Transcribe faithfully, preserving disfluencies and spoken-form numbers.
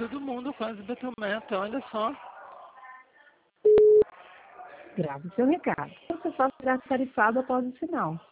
todo mundo quase bateu meta, olha só. Grave seu recado. Você só será tarifado após o sinal.